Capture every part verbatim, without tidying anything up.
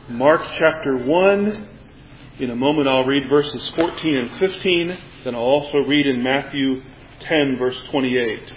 Mark chapter one. In a moment I'll read verses fourteen and fifteen. Then I'll also read in Matthew ten, verse twenty-eight.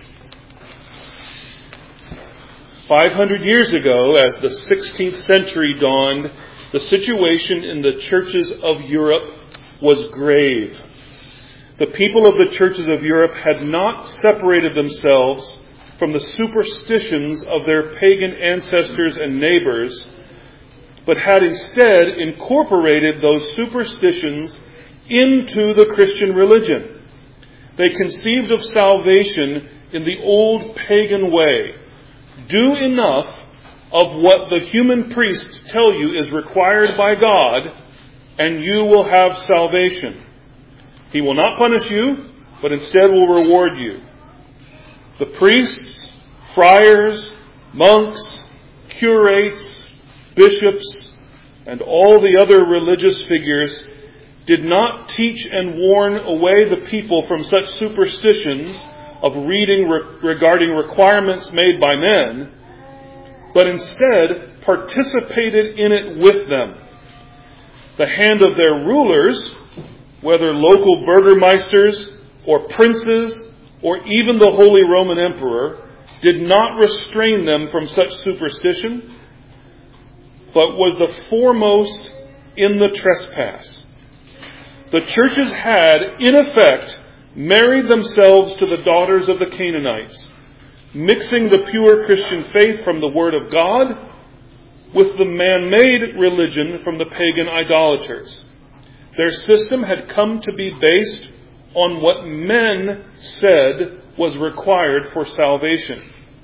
Five hundred years ago, as the sixteenth century dawned, the situation in the churches of Europe was grave. The people of the churches of Europe had not separated themselves from the superstitions of their pagan ancestors and neighbors, but had instead incorporated those superstitions into the Christian religion. They conceived of salvation in the old pagan way. Do enough of what the human priests tell you is required by God, and you will have salvation. He will not punish you, but instead will reward you. The priests, friars, monks, curates, bishops, and all the other religious figures did not teach and warn away the people from such superstitions of reading re- regarding requirements made by men, but instead participated in it with them. The hand of their rulers, whether local burgomeisters or princes or even the Holy Roman Emperor, did not restrain them from such superstition, but was the foremost in the trespass. The churches had, in effect, married themselves to the daughters of the Canaanites, mixing the pure Christian faith from the Word of God with the man-made religion from the pagan idolaters. Their system had come to be based on what men said was required for salvation.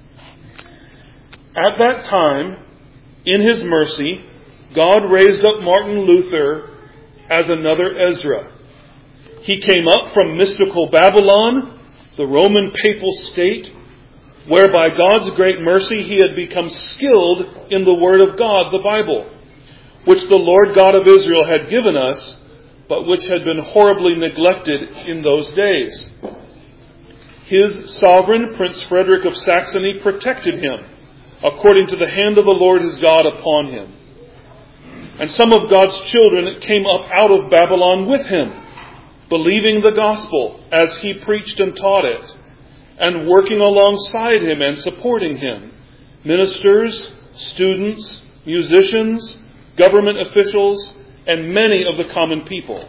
At that time, in His mercy, God raised up Martin Luther as another Ezra. He came up from mystical Babylon, the Roman papal state, where by God's great mercy he had become skilled in the Word of God, the Bible, which the Lord God of Israel had given us, but which had been horribly neglected in those days. His sovereign, Prince Frederick of Saxony, protected him, according to the hand of the Lord his God upon him. And some of God's children came up out of Babylon with him, believing the gospel as he preached and taught it, and working alongside him and supporting him. Ministers, students, musicians, government officials, and many of the common people.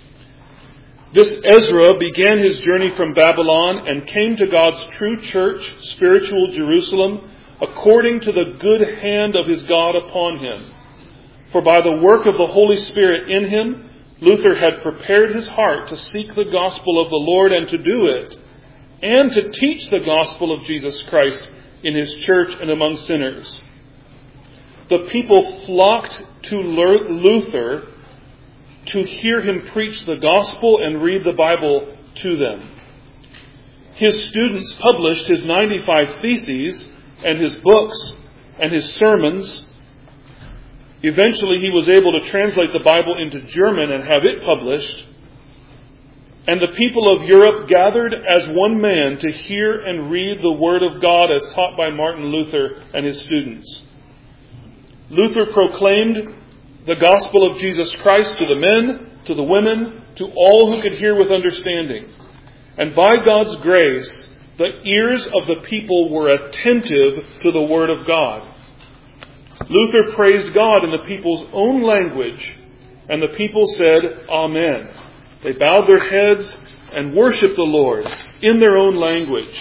This Ezra began his journey from Babylon and came to God's true church, spiritual Jerusalem, according to the good hand of his God upon him. For by the work of the Holy Spirit in him, Luther had prepared his heart to seek the gospel of the Lord and to do it, and to teach the gospel of Jesus Christ in his church and among sinners. The people flocked to Luther to hear him preach the gospel and read the Bible to them. His students published his ninety-five theses and his books and his sermons. Eventually he was able to translate the Bible into German and have it published. And the people of Europe gathered as one man to hear and read the Word of God as taught by Martin Luther and his students. Luther proclaimed the gospel of Jesus Christ to the men, to the women, to all who could hear with understanding. And by God's grace, the ears of the people were attentive to the Word of God. Luther praised God in the people's own language, and the people said, Amen. They bowed their heads and worshiped the Lord in their own language.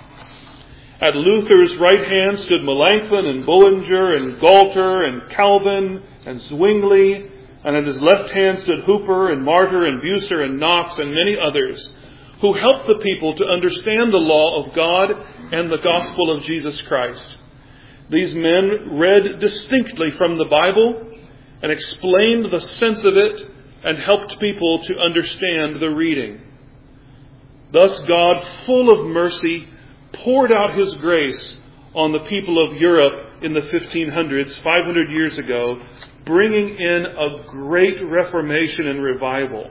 At Luther's right hand stood Melanchthon and Bullinger and Gualter and Calvin and Zwingli, and at his left hand stood Hooper and Martyr and Bucer and Knox and many others, who helped the people to understand the law of God and the gospel of Jesus Christ. These men read distinctly from the Bible and explained the sense of it and helped people to understand the reading. Thus God, full of mercy, poured out His grace on the people of Europe in the fifteen hundreds, five hundred years ago, bringing in a great reformation and revival.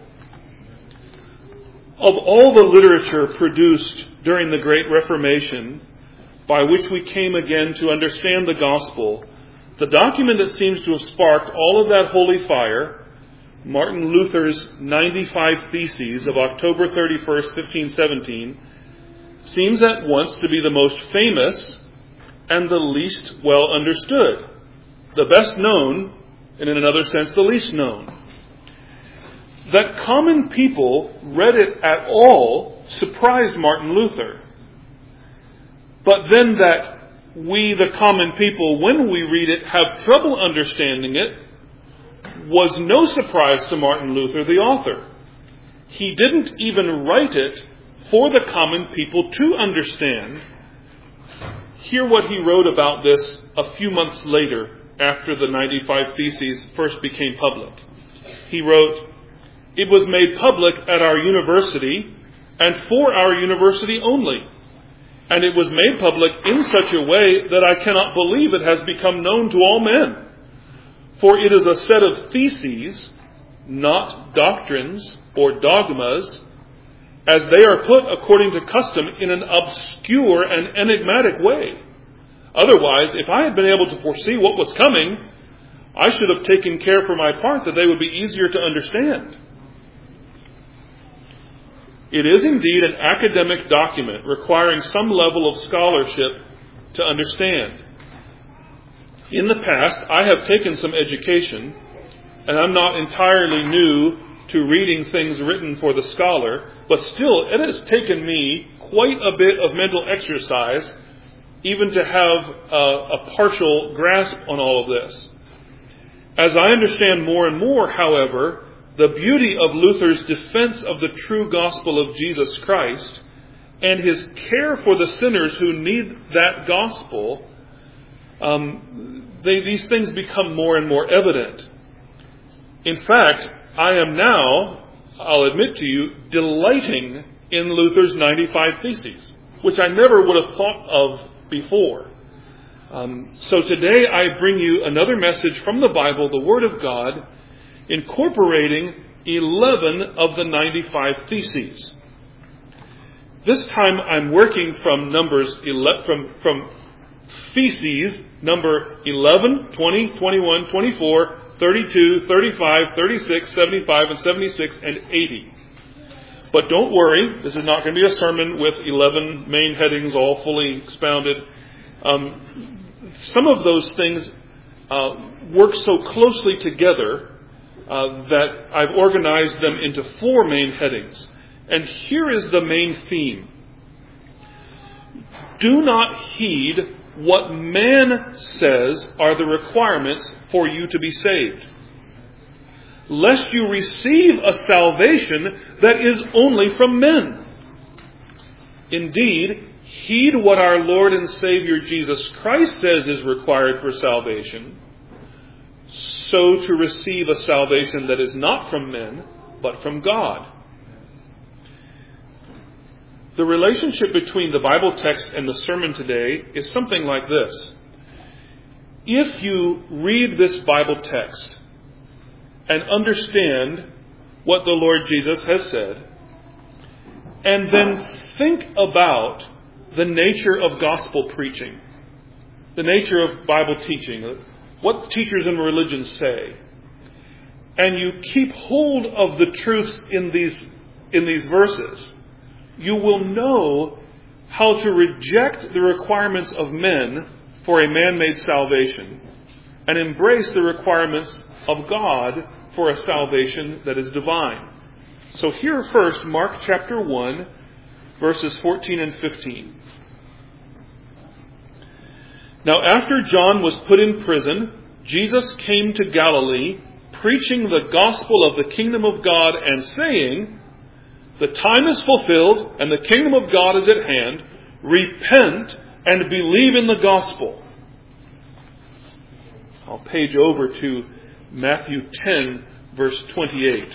Of all the literature produced during the Great Reformation, by which we came again to understand the gospel, The document that seems to have sparked all of that holy fire, Martin Luther's ninety-five Theses of October thirty-first, fifteen seventeen, seems at once to be the most famous and the least well understood. The best known, and in another sense, the least known. That common people read it at all surprised Martin Luther. But then that we, the common people, when we read it, have trouble understanding it, was no surprise to Martin Luther, the author. He didn't even write it for the common people to understand. Hear what he wrote about this a few months later, after the ninety-five Theses first became public. He wrote, "It was made public at our university and for our university only. And it was made public in such a way that I cannot believe it has become known to all men. For it is a set of theses, not doctrines or dogmas, as they are put according to custom in an obscure and enigmatic way. Otherwise, if I had been able to foresee what was coming, I should have taken care for my part that they would be easier to understand." It is indeed an academic document requiring some level of scholarship to understand. In the past, I have taken some education, and I'm not entirely new to reading things written for the scholar, but still it has taken me quite a bit of mental exercise even to have a, a partial grasp on all of this. As I understand more and more, however, the beauty of Luther's defense of the true gospel of Jesus Christ and his care for the sinners who need that gospel, um, they, these things become more and more evident. In fact, I am now, I'll admit to you, delighting in Luther's ninety-five Theses, which I never would have thought of before. Um, so today I bring you another message from the Bible, the Word of God, incorporating eleven of the ninety-five Theses. This time I'm working from numbers ele- from from Theses number eleven, twenty, twenty-one, twenty-four, thirty-two, thirty-five, thirty-six, seventy-five, and seventy-six, and eighty. But don't worry, this is not going to be a sermon with eleven main headings all fully expounded. Um, some of those things uh, work so closely together uh, that I've organized them into four main headings. And here is the main theme. Do not heed what man says are the requirements for you to be saved, lest you receive a salvation that is only from men. Indeed, heed what our Lord and Savior Jesus Christ says is required for salvation, so to receive a salvation that is not from men, but from God. The relationship between the Bible text and the sermon today is something like this. If you read this Bible text and understand what the Lord Jesus has said, and then think about the nature of gospel preaching, the nature of Bible teaching, what teachers and religions say, and you keep hold of the truths in these, in these verses, you will know how to reject the requirements of men for a man-made salvation and embrace the requirements of God for a salvation that is divine. So here first, Mark chapter one, verses fourteen and fifteen. Now after John was put in prison, Jesus came to Galilee, preaching the gospel of the kingdom of God and saying, "The time is fulfilled and the kingdom of God is at hand. Repent and believe in the gospel." I'll page over to Matthew ten, verse twenty-eight.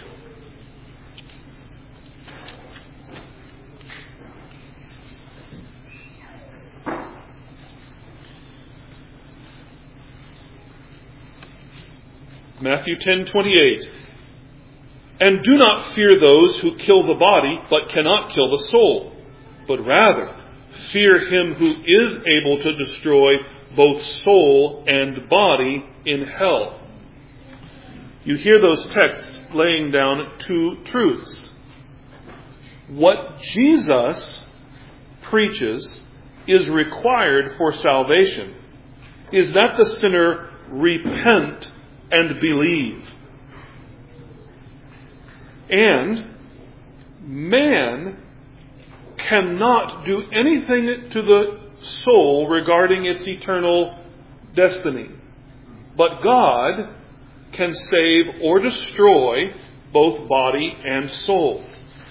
Matthew ten, twenty-eight. "And do not fear those who kill the body, but cannot kill the soul. But rather, fear him who is able to destroy both soul and body in hell. You hear those texts laying down two truths. What Jesus preaches is required for salvation is that the sinner repent and believe. And man cannot do anything to the soul regarding its eternal destiny. But God can save or destroy both body and soul.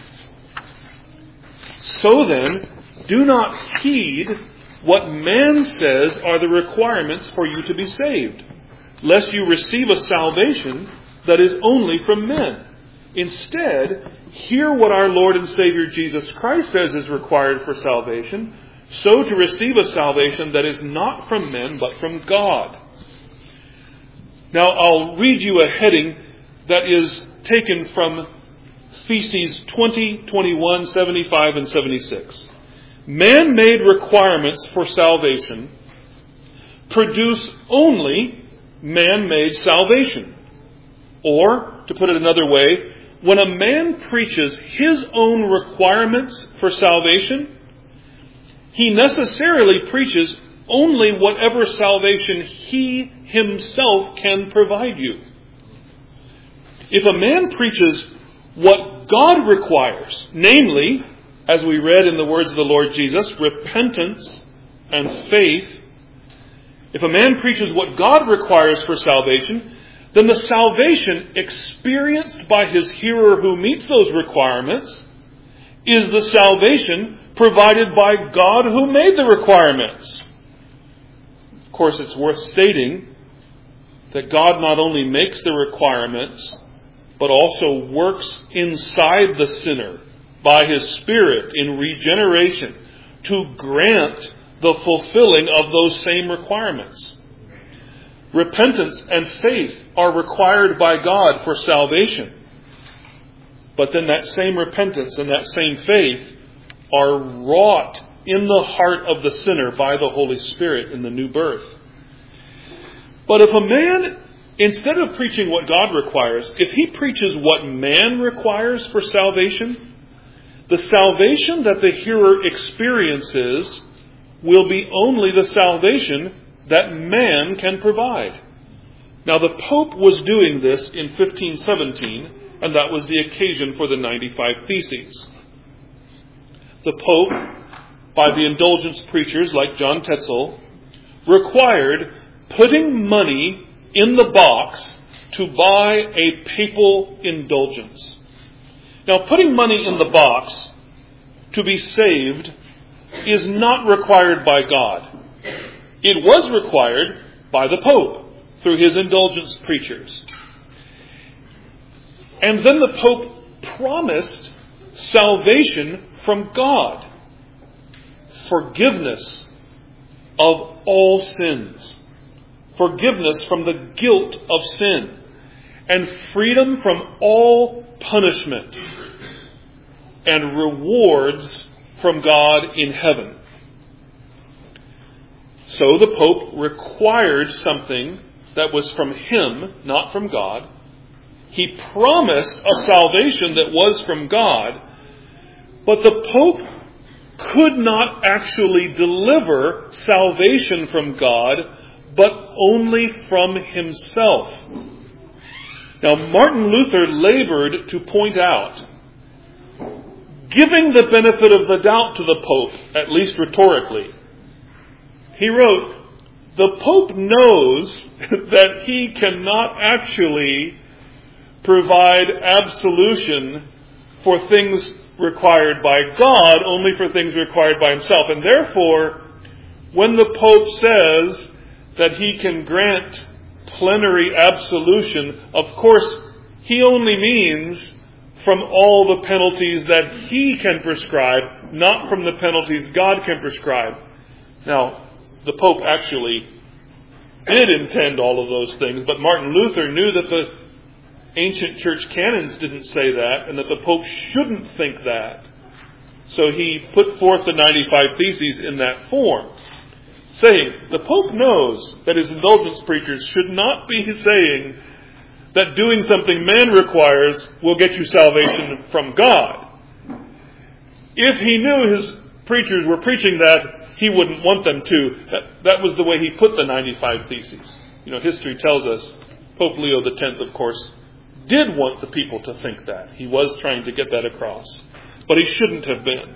So then, do not heed what man says are the requirements for you to be saved, lest you receive a salvation that is only from men. Instead, hear what our Lord and Savior Jesus Christ says is required for salvation, so to receive a salvation that is not from men, but from God. Now, I'll read you a heading that is taken from Theses twenty, twenty-one, seventy-five, and seventy-six. Man-made requirements for salvation produce only man-made salvation. Or, to put it another way, when a man preaches his own requirements for salvation, he necessarily preaches only whatever salvation he himself can provide you. If a man preaches what God requires, namely, as we read in the words of the Lord Jesus, repentance and faith, if a man preaches what God requires for salvation, then the salvation experienced by his hearer who meets those requirements is the salvation provided by God who made the requirements. Of course, it's worth stating that God not only makes the requirements, but also works inside the sinner by His Spirit in regeneration to grant the fulfilling of those same requirements. Repentance and faith are required by God for salvation. But then that same repentance and that same faith are wrought in the heart of the sinner by the Holy Spirit in the new birth. But if a man, instead of preaching what God requires, if he preaches what man requires for salvation, the salvation that the hearer experiences will be only the salvation that man can provide. Now, the Pope was doing this in fifteen seventeen, and that was the occasion for the ninety-five Theses. The Pope, by the indulgence preachers like John Tetzel, required putting money in the box to buy a papal indulgence. Now, putting money in the box to be saved is not required by God. It was required by the Pope through his indulgence preachers. And then the Pope promised salvation from God, forgiveness of all sins, forgiveness from the guilt of sin, and freedom from all punishment, and rewards from God in heaven. So the Pope required something that was from him, not from God. He promised a salvation that was from God, but the Pope could not actually deliver salvation from God, but only from himself. Now, Martin Luther labored to point out, giving the benefit of the doubt to the Pope, at least rhetorically, he wrote, the Pope knows that he cannot actually provide absolution for things required by God, only for things required by himself. And therefore, when the Pope says that he can grant plenary absolution, of course, he only means from all the penalties that he can prescribe, not from the penalties God can prescribe. Now, the Pope actually did intend all of those things, but Martin Luther knew that the ancient church canons didn't say that, and that the Pope shouldn't think that. So he put forth the ninety-five Theses in that form. saying. The Pope knows that his indulgence preachers should not be saying that doing something man requires will get you salvation from God. If he knew his preachers were preaching that, he wouldn't want them to. That, that was the way he put the ninety-five Theses. You know, history tells us Pope Leo the tenth, of course, did want the people to think that. He was trying to get that across. But he shouldn't have been.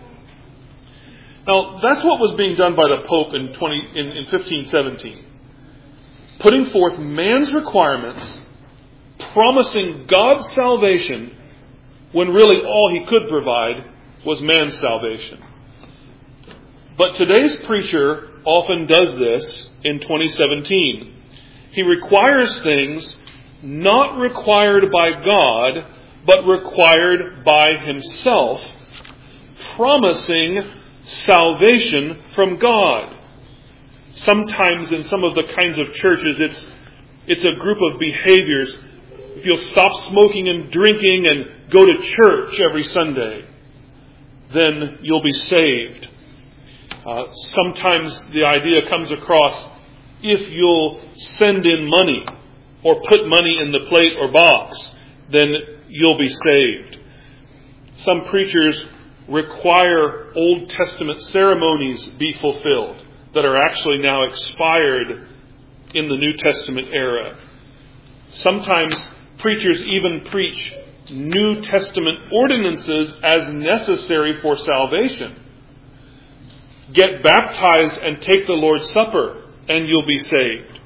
Now, that's what was being done by the Pope in, twenty, in, in fifteen seventeen. Putting forth man's requirements, promising God's salvation, when really all he could provide was man's salvation. But today's preacher often does this in twenty seventeen. He requires things not required by God, but required by himself, promising salvation from God. Sometimes in some of the kinds of churches, it's it's a group of behaviors. If you'll stop smoking and drinking and go to church every Sunday, then you'll be saved. Uh, sometimes the idea comes across, if you'll send in money or put money in the plate or box, then you'll be saved. Some preachers require Old Testament ceremonies be fulfilled that are actually now expired in the New Testament era. Sometimes preachers even preach New Testament ordinances as necessary for salvation. Get baptized and take the Lord's Supper, and you'll be saved.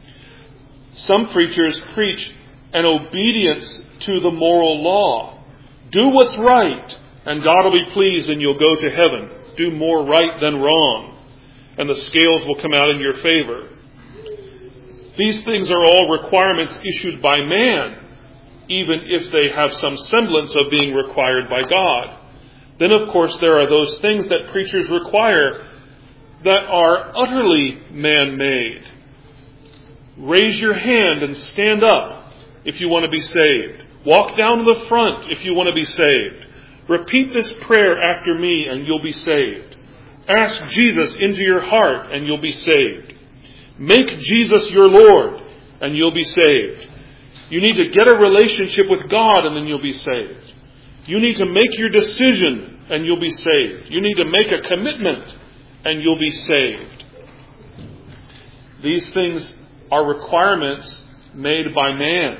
Some preachers preach an obedience to the moral law. Do what's right, and God will be pleased, and you'll go to heaven. Do more right than wrong, and the scales will come out in your favor. These things are all requirements issued by man, even if they have some semblance of being required by God. Then, of course, there are those things that preachers require that are utterly man-made. Raise your hand and stand up if you want to be saved. Walk down to the front if you want to be saved. Repeat this prayer after me and you'll be saved. Ask Jesus into your heart and you'll be saved. Make Jesus your Lord and you'll be saved. You need to get a relationship with God and then you'll be saved. You need to make your decision and you'll be saved. You need to make a commitment and you'll be saved. These things are requirements made by man,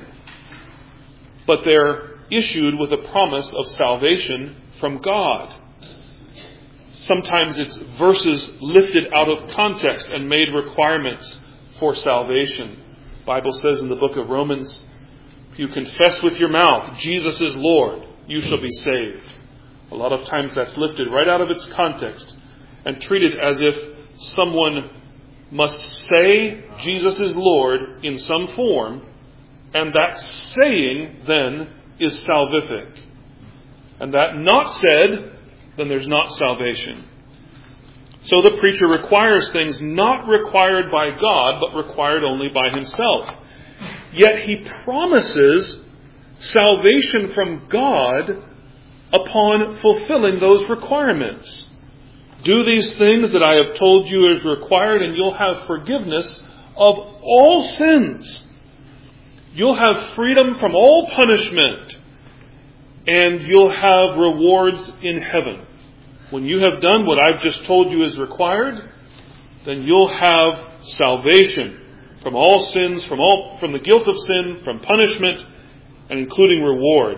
but they're issued with a promise of salvation from God. Sometimes it's verses lifted out of context and made requirements for salvation. The Bible says in the book of Romans, if you confess with your mouth Jesus is Lord, you shall be saved. A lot of times that's lifted right out of its context and treated as if someone must say Jesus is Lord in some form, and that saying then is salvific. And that not said, then there's not salvation. So the preacher requires things not required by God, but required only by himself. Yet he promises salvation from God upon fulfilling those requirements. Do these things that I have told you is required, and you'll have forgiveness of all sins. You'll have freedom from all punishment, and you'll have rewards in heaven. When you have done what I've just told you is required, then you'll have salvation from all sins, from all from the guilt of sin, from punishment, and including reward.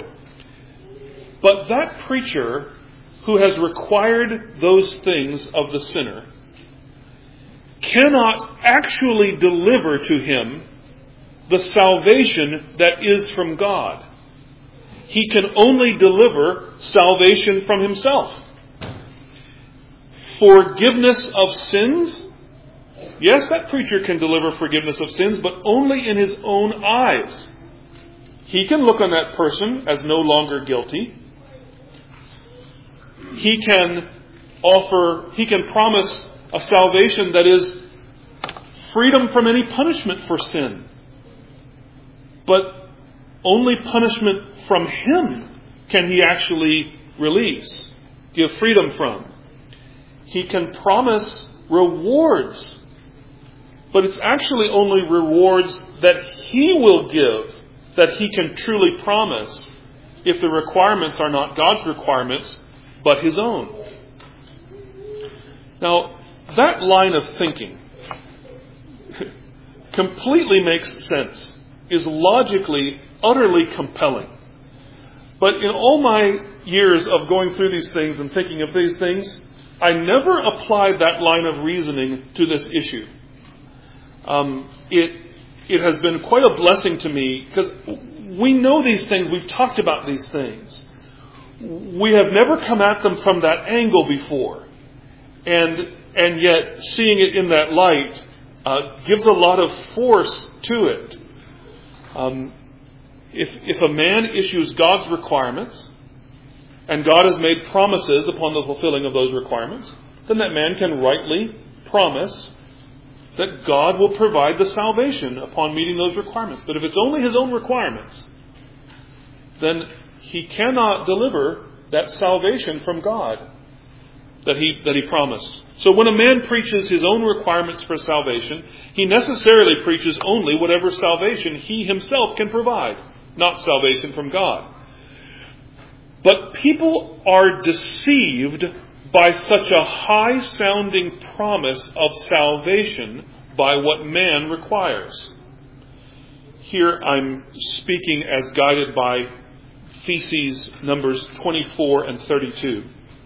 But that preacher who has required those things of the sinner cannot actually deliver to him the salvation that is from God. He can only deliver salvation from himself. Forgiveness of sins? Yes, that preacher can deliver forgiveness of sins, but only in his own eyes. He can look on that person as no longer guilty. He can offer, he can promise a salvation that is freedom from any punishment for sin. But only punishment from him can he actually release, give freedom from. He can promise rewards but it's actually only rewards that He will give, that He can truly promise, if the requirements are not God's requirements, but His own. Now, that line of thinking completely makes sense, is logically, utterly compelling. But in all my years of going through these things and thinking of these things, I never applied that line of reasoning to this issue. Um, it it has been quite a blessing to me, because we know these things, we've talked about these things. We have never come at them from that angle before. And and yet, seeing it in that light uh, gives a lot of force to it. Um, if if a man issues God's requirements, and God has made promises upon the fulfilling of those requirements, then that man can rightly promise that God will provide the salvation upon meeting those requirements. But if it's only his own requirements, then he cannot deliver that salvation from God that he that he promised. So when a man preaches his own requirements for salvation, he necessarily preaches only whatever salvation he himself can provide, not salvation from God. But people are deceived by such a high-sounding promise of salvation by what man requires. Here I'm speaking as guided by Theses numbers twenty-four and thirty-two.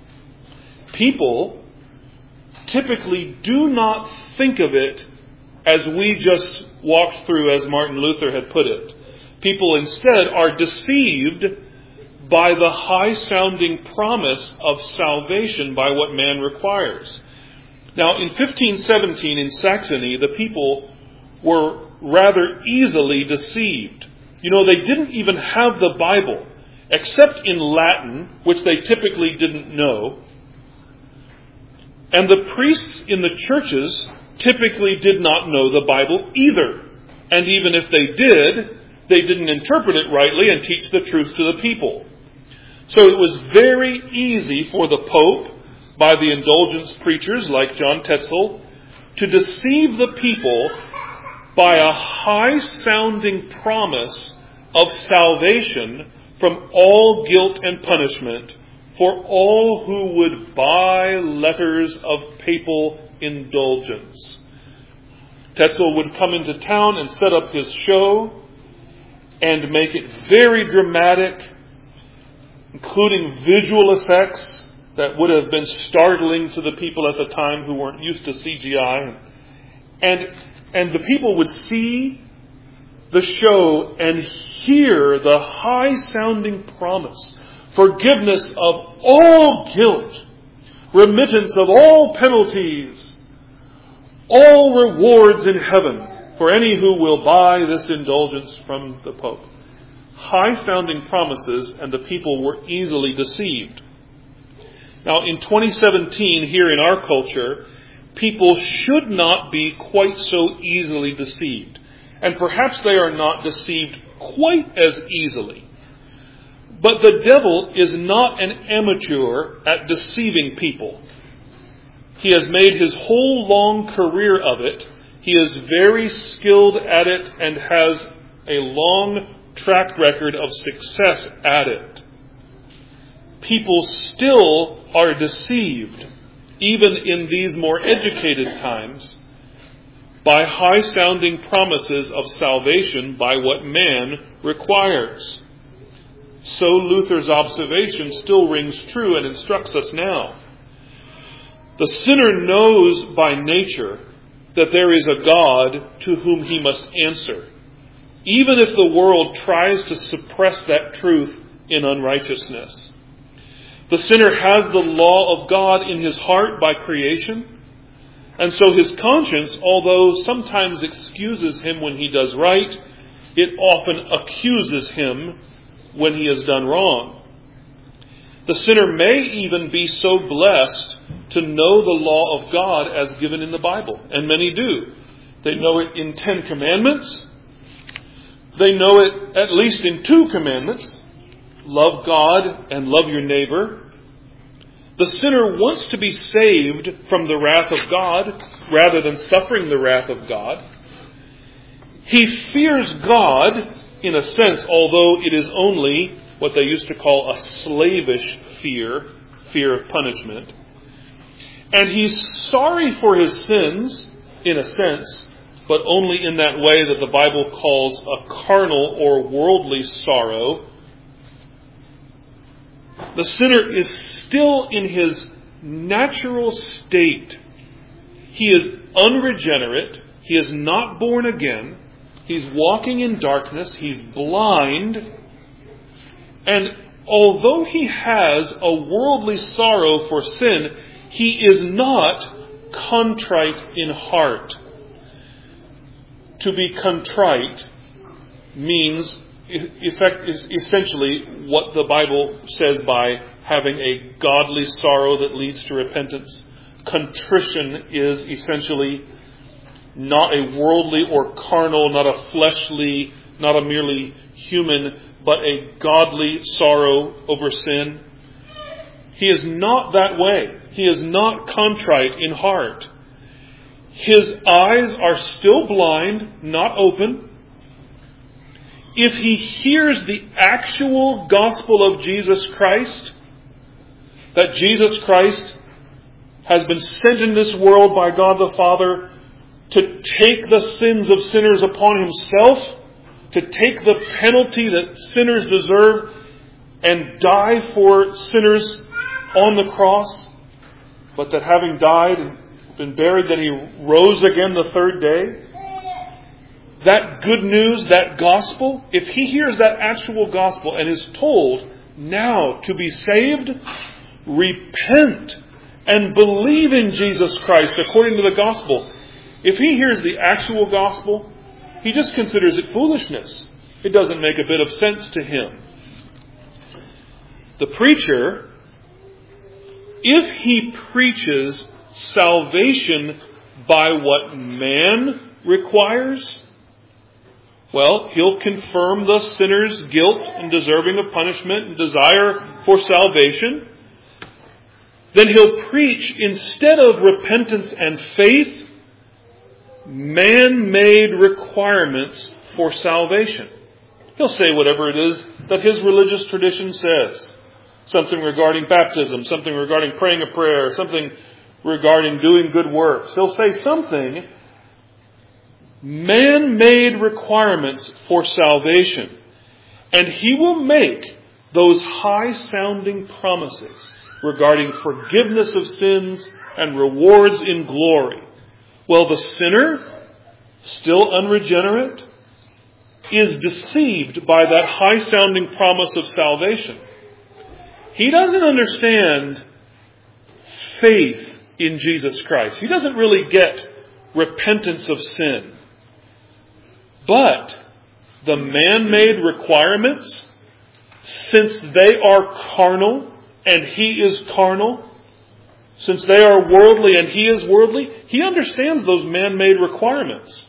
People typically do not think of it as we just walked through, as Martin Luther had put it. People instead are deceived by the high-sounding promise of salvation by what man requires. Now, in fifteen seventeen in Saxony, the people were rather easily deceived. You know, they didn't even have the Bible, except in Latin, which they typically didn't know. And the priests in the churches typically did not know the Bible either. And even if they did, they didn't interpret it rightly and teach the truth to the people. So it was very easy for the Pope, by the indulgence preachers like John Tetzel, to deceive the people by a high-sounding promise of salvation from all guilt and punishment for all who would buy letters of papal indulgence. Tetzel would come into town and set up his show and make it very dramatic, including visual effects that would have been startling to the people at the time who weren't used to C G I. And, and the people would see the show and hear the high-sounding promise, forgiveness of all guilt, remittance of all penalties, all rewards in heaven for any who will buy this indulgence from the Pope. High-sounding promises, and the people were easily deceived. Now, in twenty seventeen, here in our culture, people should not be quite so easily deceived. And perhaps they are not deceived quite as easily. But the devil is not an amateur at deceiving people. He has made his whole long career of it. He is very skilled at it and has a long track record of success at it. People still are deceived, even in these more educated times, by high-sounding promises of salvation by what man requires. So Luther's observation still rings true and instructs us now. The sinner knows by nature that there is a God to whom he must answer, even if the world tries to suppress that truth in unrighteousness. The sinner has the law of God in his heart by creation, and so his conscience, although sometimes excuses him when he does right, it often accuses him when he has done wrong. The sinner may even be so blessed to know the law of God as given in the Bible, and many do. They know it in Ten Commandments. They know it at least in two commandments. Love God and love your neighbor. The sinner wants to be saved from the wrath of God rather than suffering the wrath of God. He fears God, in a sense, although it is only what they used to call a slavish fear, fear of punishment. And he's sorry for his sins, in a sense, but only in that way that the Bible calls a carnal or worldly sorrow. The sinner is still in his natural state. He is unregenerate. He is not born again. He's walking in darkness. He's blind. And although he has a worldly sorrow for sin, he is not contrite in heart. To be contrite means effect is essentially what the Bible says by having a godly sorrow that leads to repentance. Contrition is essentially not a worldly or carnal, not a fleshly, not a merely human, but a godly sorrow over sin. He is not that way. He is not contrite in heart. His eyes are still blind, not open. If he hears the actual gospel of Jesus Christ, that Jesus Christ has been sent in this world by God the Father to take the sins of sinners upon himself, to take the penalty that sinners deserve and die for sinners on the cross, but that having died and been buried, that he rose again the third day. That good news, that gospel, if he hears that actual gospel and is told now to be saved, repent and believe in Jesus Christ according to the gospel. If he hears the actual gospel, he just considers it foolishness. It doesn't make a bit of sense to him. The preacher, if he preaches salvation by what man requires, well, he'll confirm the sinner's guilt and deserving of punishment and desire for salvation. Then he'll preach, instead of repentance and faith, man-made requirements for salvation. He'll say whatever it is that his religious tradition says. Something regarding baptism, something regarding praying a prayer, something regarding doing good works. He'll say something, man-made requirements for salvation. And he will make those high-sounding promises regarding forgiveness of sins and rewards in glory. Well, the sinner, still unregenerate, is deceived by that high-sounding promise of salvation. He doesn't understand faith in Jesus Christ. He doesn't really get repentance of sin. But the man-made requirements, since they are carnal and he is carnal, since they are worldly and he is worldly, he understands those man-made requirements.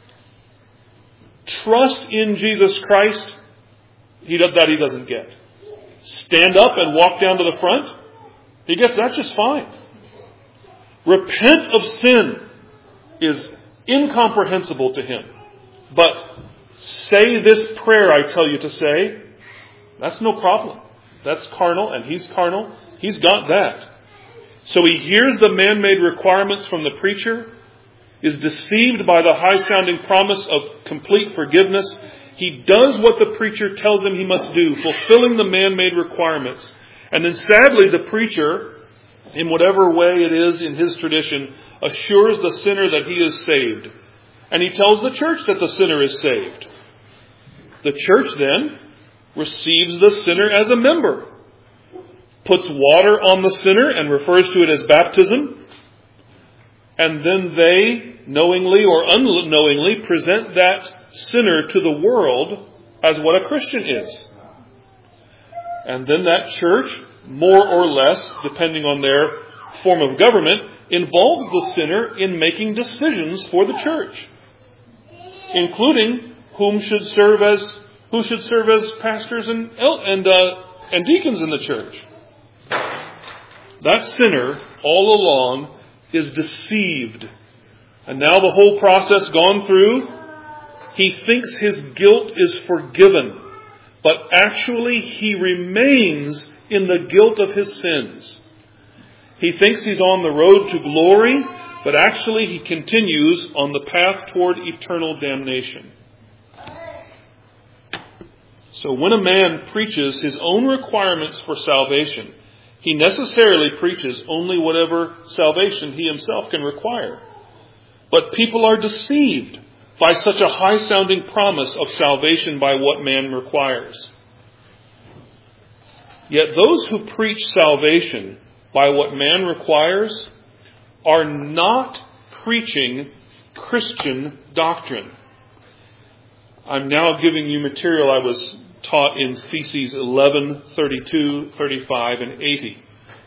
Trust in Jesus Christ, he does, that he doesn't get. Stand up and walk down to the front, he gets that just fine. Repent of sin is incomprehensible to him. But say this prayer I tell you to say, that's no problem. That's carnal and he's carnal. He's got that. So he hears the man-made requirements from the preacher, is deceived by the high-sounding promise of complete forgiveness. He does what the preacher tells him he must do, fulfilling the man-made requirements. And then sadly the preacher, in whatever way it is in his tradition, assures the sinner that he is saved. And he tells the church that the sinner is saved. The church then receives the sinner as a member, puts water on the sinner and refers to it as baptism. And then they, knowingly or unknowingly, present that sinner to the world as what a Christian is. And then that church, more or less, depending on their form of government, involves the sinner in making decisions for the church, including whom should serve as who should serve as pastors and and uh, and deacons in the church. That sinner, all along, is deceived. And now the whole process gone through, he thinks his guilt is forgiven. But actually he remains in the guilt of his sins. He thinks he's on the road to glory, but actually he continues on the path toward eternal damnation. So when a man preaches his own requirements for salvation, he necessarily preaches only whatever salvation he himself can require. But people are deceived by such a high-sounding promise of salvation by what man requires. Yet those who preach salvation by what man requires are not preaching Christian doctrine. I'm now giving you material I was taught in Theses eleven, thirty-two, thirty-five, and eighty.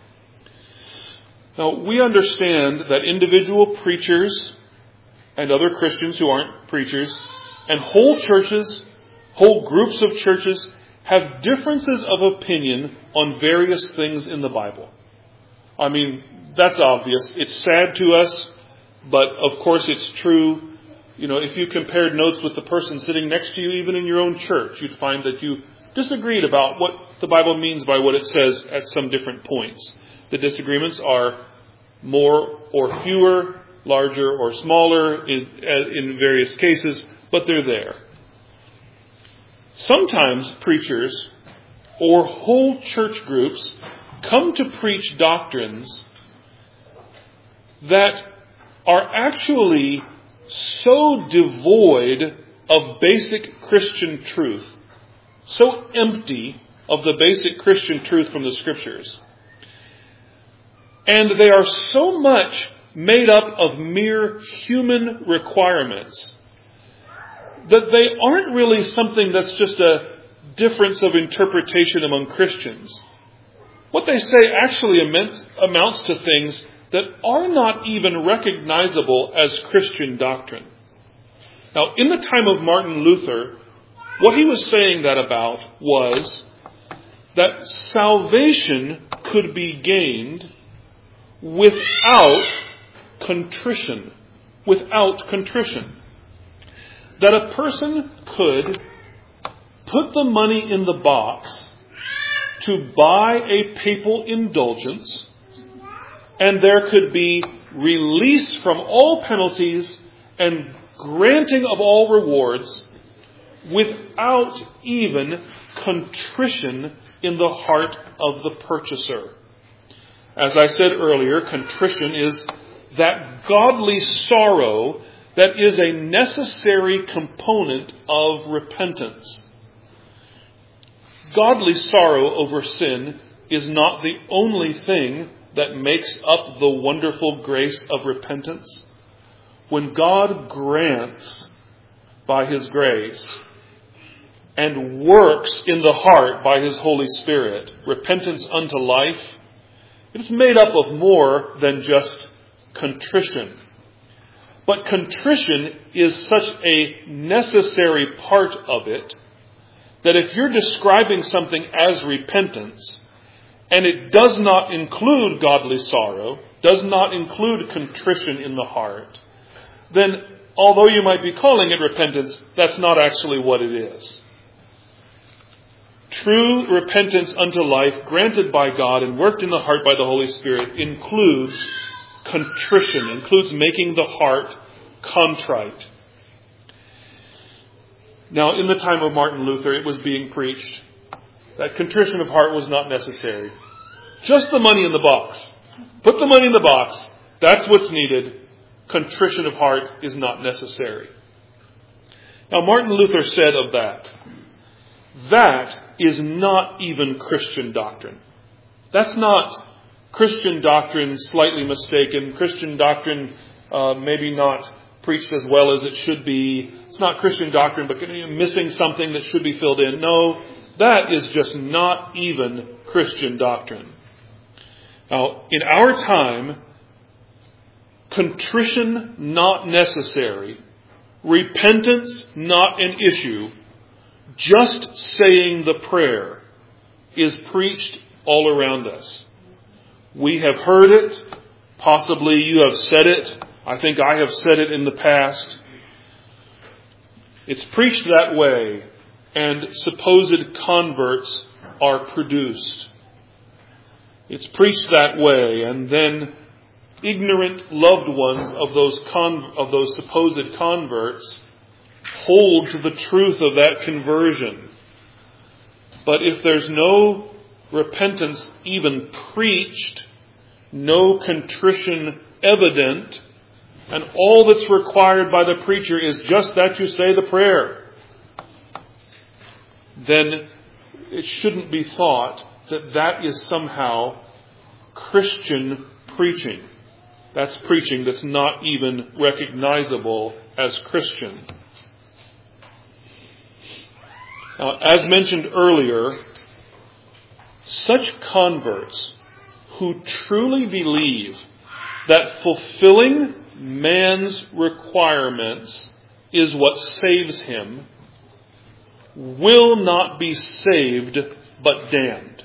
Now, we understand that individual preachers and other Christians who aren't preachers and whole churches, whole groups of churches have differences of opinion on various things in the Bible. I mean, that's obvious. It's sad to us, but of course it's true. You know, if you compared notes with the person sitting next to you, even in your own church, you'd find that you disagreed about what the Bible means by what it says at some different points. The disagreements are more or fewer, larger or smaller in, in various cases, but they're there. Sometimes preachers or whole church groups come to preach doctrines that are actually so devoid of basic Christian truth, so empty of the basic Christian truth from the Scriptures. And they are so much made up of mere human requirements that they aren't really something that's just a difference of interpretation among Christians. What they say actually amounts to things that are not even recognizable as Christian doctrine. Now, in the time of Martin Luther, what he was saying that about was that salvation could be gained without contrition. Without contrition. That a person could put the money in the box to buy a papal indulgence, and there could be release from all penalties and granting of all rewards without even contrition in the heart of the purchaser. As I said earlier, contrition is that godly sorrow that is a necessary component of repentance. Godly sorrow over sin is not the only thing that makes up the wonderful grace of repentance. When God grants by His grace and works in the heart by His Holy Spirit repentance unto life, it's made up of more than just contrition. But contrition is such a necessary part of it that if you're describing something as repentance, and it does not include godly sorrow, does not include contrition in the heart, then although you might be calling it repentance, that's not actually what it is. True repentance unto life, granted by God and worked in the heart by the Holy Spirit, includes contrition, includes making the heart contrite. Now, in the time of Martin Luther, it was being preached that contrition of heart was not necessary. Just the money in the box. Put the money in the box. That's what's needed. Contrition of heart is not necessary. Now, Martin Luther said of that, that is not even Christian doctrine. That's not Christian doctrine slightly mistaken. Christian doctrine uh, maybe not preached as well as it should be. It's not Christian doctrine, but missing something that should be filled in. No, that is just not even Christian doctrine. Now, in our time, contrition not necessary, repentance not an issue, just saying the prayer is preached all around us. We have heard it. Possibly you have said it. I think I have said it in the past. It's preached that way, and supposed converts are produced. It's preached that way, and then ignorant loved ones of those con- of those supposed converts hold to the truth of that conversion. But if there's no repentance even preached, no contrition evident, and all that's required by the preacher is just that you say the prayer, then it shouldn't be thought that that is somehow Christian preaching. That's preaching that's not even recognizable as Christian. Now, as mentioned earlier, such converts who truly believe that fulfilling man's requirements is what saves him will not be saved but damned.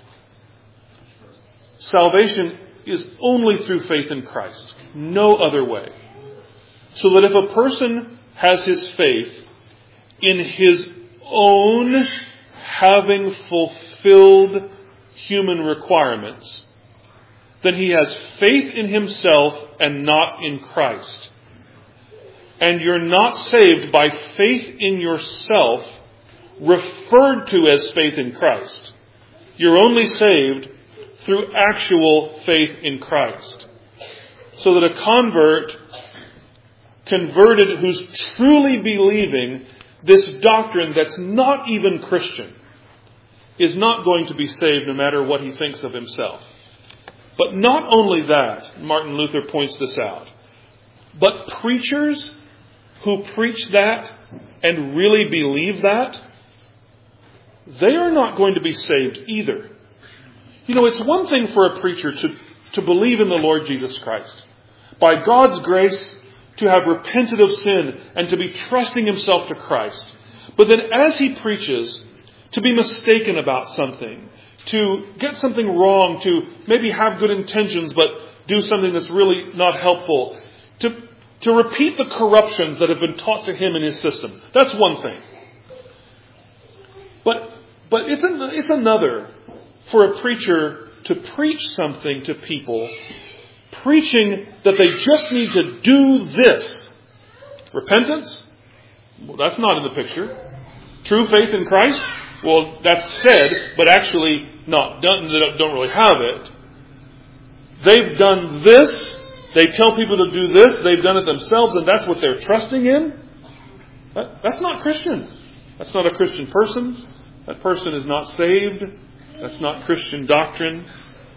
Salvation is only through faith in Christ, no other way. So that if a person has his faith in his own having fulfilled human requirements, then he has faith in himself and not in Christ. And you're not saved by faith in yourself, referred to as faith in Christ. You're only saved through actual faith in Christ. So that a convert, converted who's truly believing this doctrine that's not even Christian, is not going to be saved no matter what he thinks of himself. But not only that, Martin Luther points this out, but preachers who preach that and really believe that, they are not going to be saved either. You know, it's one thing for a preacher to, to believe in the Lord Jesus Christ. By God's grace, to have repented of sin and to be trusting himself to Christ. But then as he preaches, to be mistaken about something, to get something wrong, to maybe have good intentions but do something that's really not helpful, to, to repeat the corruptions that have been taught to him in his system. That's one thing. But, but it's, an, it's another for a preacher to preach something to people, preaching that they just need to do this. Repentance? Well, that's not in the picture. True faith in Christ? Well, that's said, but actually not done. They don't really have it. They've done this. They tell people to do this. They've done it themselves, and that's what they're trusting in. That, that's not Christian. That's not a Christian person. That person is not saved. That's not Christian doctrine.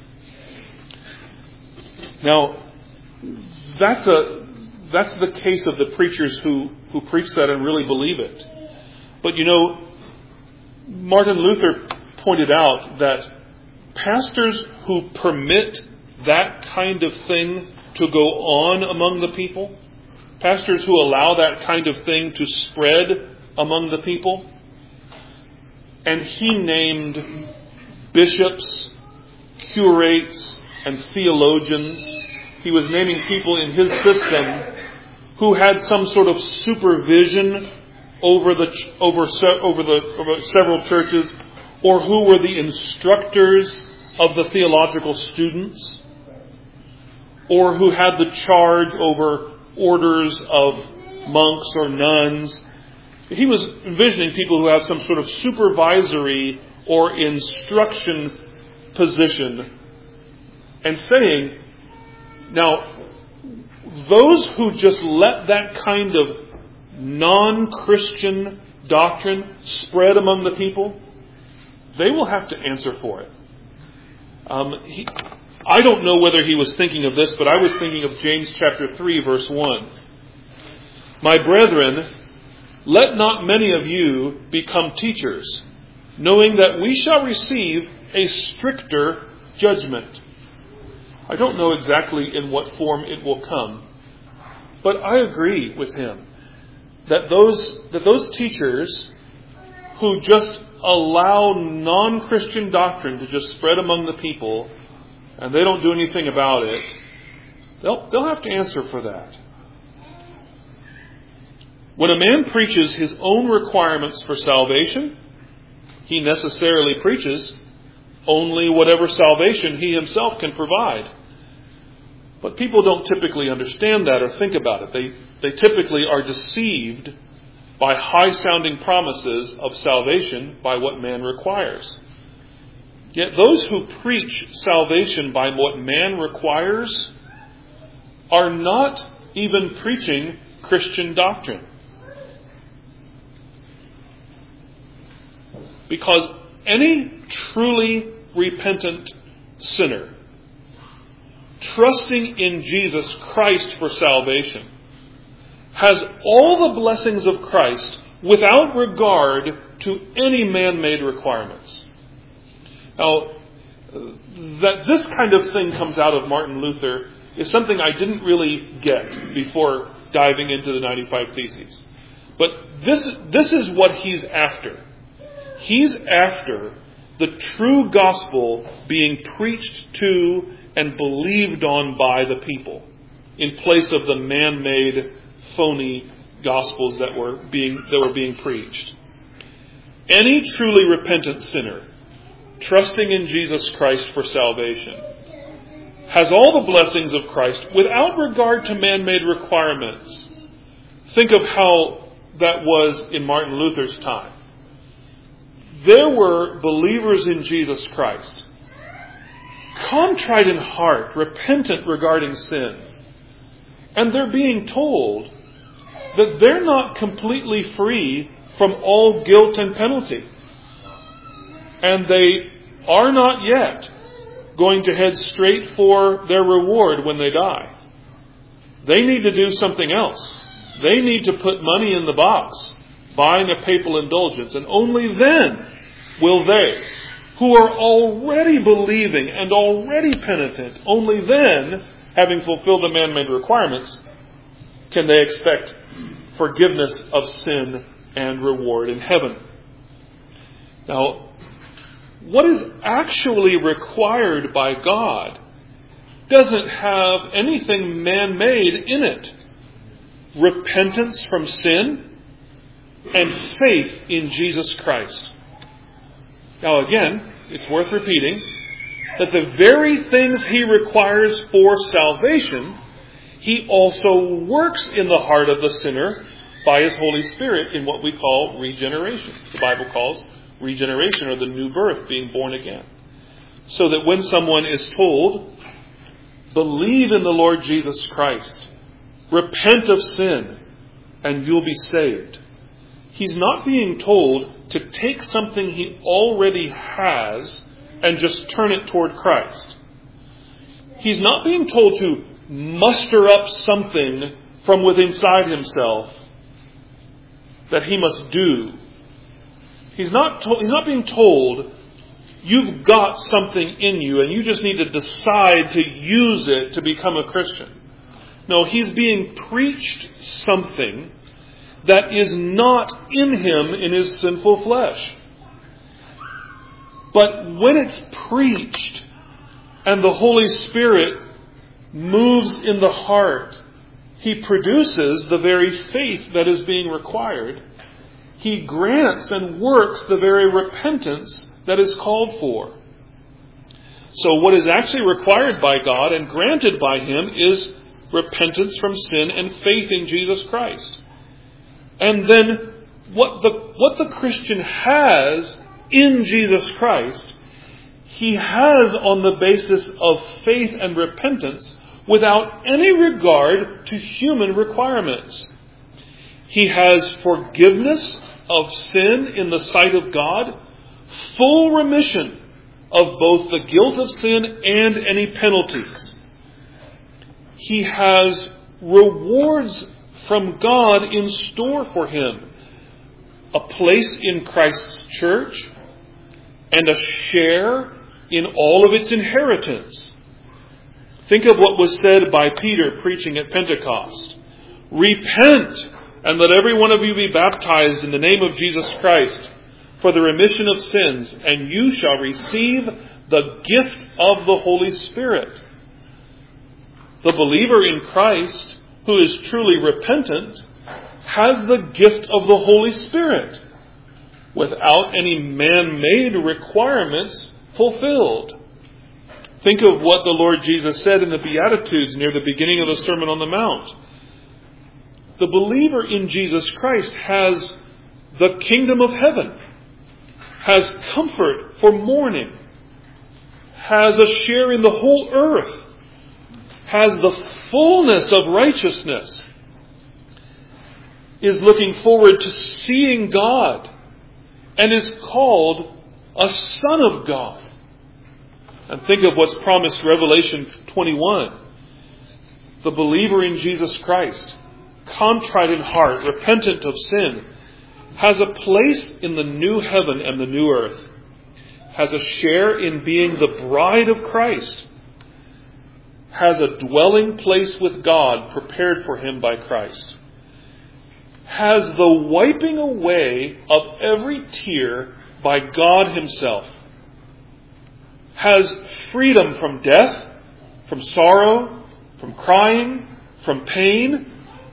Now, that's a that's the case of the preachers who, who preach that and really believe it. But you know, Martin Luther pointed out that pastors who permit that kind of thing to go on among the people, pastors who allow that kind of thing to spread among the people, and he named bishops, curates, and theologians. He was naming people in his system who had some sort of supervision over the over over the over several churches, or who were the instructors of the theological students, or who had the charge over orders of monks or nuns. He was envisioning people who have some sort of supervisory or instruction position, and saying, now, those who just let that kind of non-Christian doctrine spread among the people, they will have to answer for it. Um, he, I don't know whether he was thinking of this, but I was thinking of James chapter three, verse one. My brethren, let not many of you become teachers, knowing that we shall receive a stricter judgment. I don't know exactly in what form it will come, but I agree with him that those that those teachers who just allow non-Christian doctrine to just spread among the people, and they don't do anything about it, they'll, they'll have to answer for that. When a man preaches his own requirements for salvation, he necessarily preaches only whatever salvation he himself can provide. But people don't typically understand that or think about it. They, they typically are deceived by high-sounding promises of salvation by what man requires. Yet those who preach salvation by what man requires are not even preaching Christian doctrine. Because any truly repentant sinner, trusting in Jesus Christ for salvation, has all the blessings of Christ without regard to any man-made requirements. Now, that this kind of thing comes out of Martin Luther is something I didn't really get before diving into the ninety-five Theses. But this, this is what he's after. He's after the true gospel being preached to and believed on by the people in place of the man-made, phony gospels that were being that were being preached. Any truly repentant sinner, trusting in Jesus Christ for salvation, has all the blessings of Christ without regard to man-made requirements. Think of how that was in Martin Luther's time. There were believers in Jesus Christ, contrite in heart, repentant regarding sin. And they're being told that they're not completely free from all guilt and penalty. And they are not yet going to head straight for their reward when they die. They need to do something else. They need to put money in the box, buying a papal indulgence, and only then will they, who are already believing and already penitent, only then, having fulfilled the man-made requirements, can they expect forgiveness of sin and reward in heaven. Now, what is actually required by God doesn't have anything man-made in it. Repentance from sin and faith in Jesus Christ. Now again, it's worth repeating that the very things he requires for salvation, he also works in the heart of the sinner by his Holy Spirit in what we call regeneration. The Bible calls regeneration, or the new birth, being born again. So that when someone is told, believe in the Lord Jesus Christ, repent of sin, and you'll be saved, he's not being told to take something he already has and just turn it toward Christ. He's not being told to muster up something from within inside himself that he must do. He's not told, he's not being told, you've got something in you and you just need to decide to use it to become a Christian. No, he's being preached something that is not in him in his sinful flesh. But when it's preached and the Holy Spirit moves in the heart, he produces the very faith that is being required. He grants and works the very repentance that is called for. So what is actually required by God and granted by him is repentance from sin and faith in Jesus Christ. And then what the what the Christian has in Jesus Christ, he has on the basis of faith and repentance without any regard to human requirements. He has forgiveness of sin in the sight of God, full remission of both the guilt of sin and any penalties. He has rewards from God in store for him, a place in Christ's church and a share in all of its inheritance. Think of what was said by Peter preaching at Pentecost. Repent, and let every one of you be baptized in the name of Jesus Christ for the remission of sins, and you shall receive the gift of the Holy Spirit. The believer in Christ, who is truly repentant, has the gift of the Holy Spirit without any man-made requirements fulfilled. Think of what the Lord Jesus said in the Beatitudes near the beginning of the Sermon on the Mount. The believer in Jesus Christ has the kingdom of heaven, has comfort for mourning, has a share in the whole earth, has the fullness of righteousness, is looking forward to seeing God, and is called a son of God. And think of what's promised Revelation twenty-one. The believer in Jesus Christ, contrite in heart, repentant of sin, has a place in the new heaven and the new earth, has a share in being the bride of Christ, has a dwelling place with God prepared for him by Christ, has the wiping away of every tear by God himself, has freedom from death, from sorrow, from crying, from pain,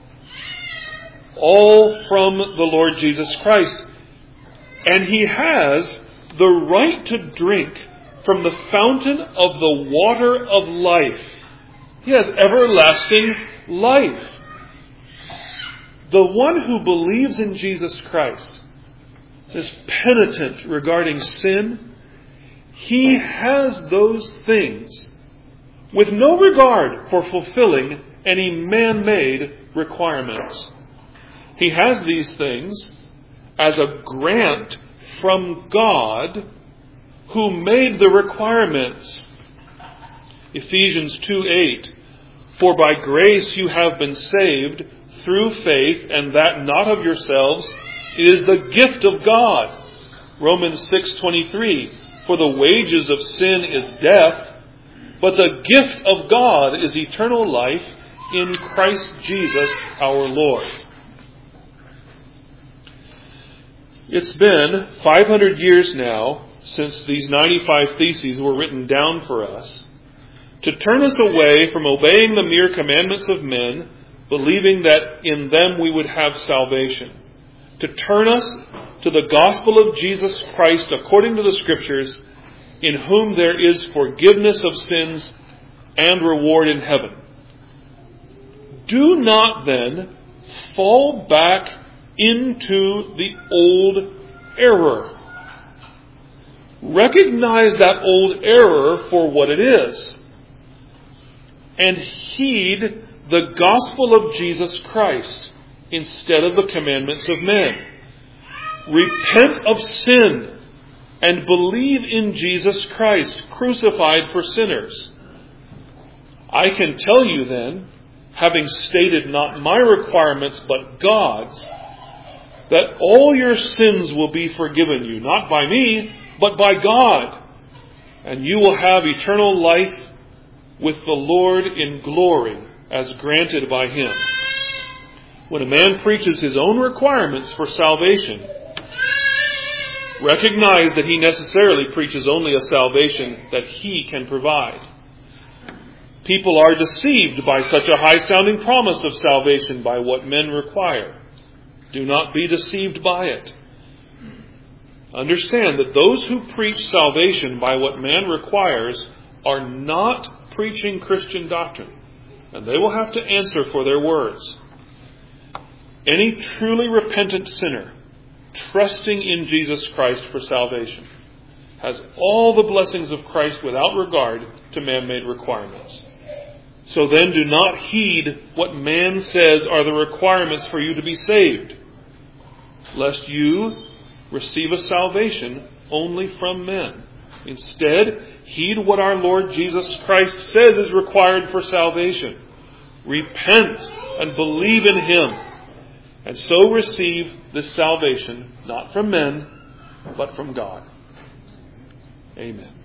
all from the Lord Jesus Christ. And he has the right to drink from the fountain of the water of life. He has everlasting life. The one who believes in Jesus Christ is penitent regarding sin. He has those things with no regard for fulfilling any man-made requirements. He has these things as a grant from God, who made the requirements. Ephesians two eight, for by grace you have been saved through faith, and that not of yourselves, it is the gift of God. Romans six twenty-three, for the wages of sin is death, but the gift of God is eternal life in Christ Jesus our Lord. It's been five hundred years now since these ninety-five theses were written down for us, to turn us away from obeying the mere commandments of men, believing that in them we would have salvation, to turn us to the gospel of Jesus Christ according to the Scriptures, in whom there is forgiveness of sins and reward in heaven. Do not then fall back into the old error. Recognize that old error for what it is, and heed the gospel of Jesus Christ instead of the commandments of men. Repent of sin and believe in Jesus Christ, crucified for sinners. I can tell you then, having stated not my requirements but God's, that all your sins will be forgiven you, not by me, but by God. And you will have eternal life with the Lord in glory, as granted by Him. When a man preaches his own requirements for salvation, recognize that he necessarily preaches only a salvation that he can provide. People are deceived by such a high-sounding promise of salvation by what men require. Do not be deceived by it. Understand that those who preach salvation by what man requires are not preaching Christian doctrine, and they will have to answer for their words. Any truly repentant sinner, trusting in Jesus Christ for salvation, has all the blessings of Christ without regard to man-made requirements. So then do not heed what man says are the requirements for you to be saved, lest you receive a salvation only from men. Instead, heed what our Lord Jesus Christ says is required for salvation. Repent and believe in Him, and so receive this salvation not from men, but from God. Amen.